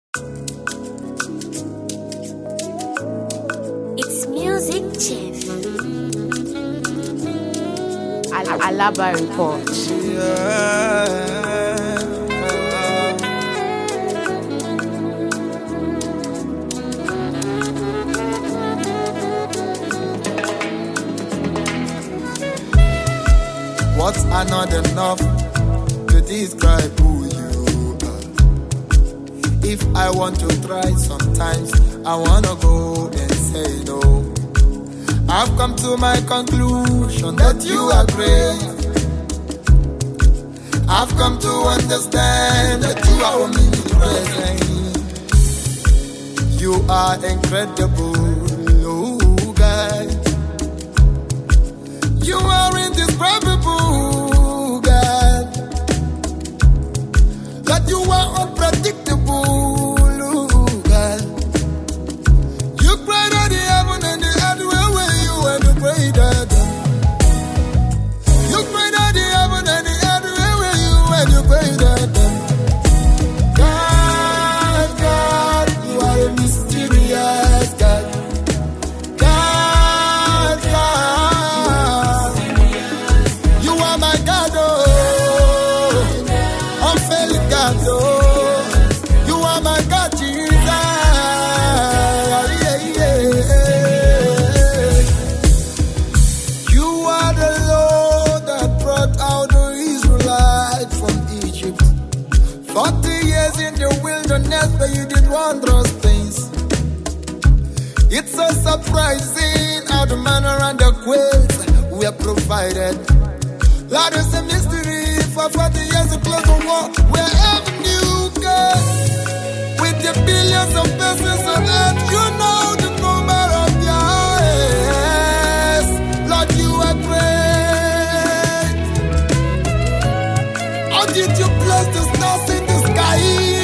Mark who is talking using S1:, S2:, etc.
S1: It's music, Chief.
S2: Alaba report.
S3: Words are not enough to describe who you are. If I want to try, sometimes I wanna go and say no. I've come to my conclusion that you are great. I've come to understand that you are omnipresent. You are incredible, oh God. You are indescribable, God. That you are unpredictable, oh God. You created the heaven and the earth where you and you created them. You created the heaven and the earth where you and you created them. God, God, you are a mysterious God. God, God, you are my God, oh, unfailing God, oh, you are my God, Jesus, yeah, yeah. You are the Lord that brought out the Israelites from Egypt. 40 years in the wilderness, but you did wondrous things. It's so surprising how the manna and the quails were provided. Lord, it's a mystery for 40 years to close the war. Where haven't you gone? With the billions of persons on earth, you know the number of your hairs. Lord, you are great. How did you place the stars in the sky?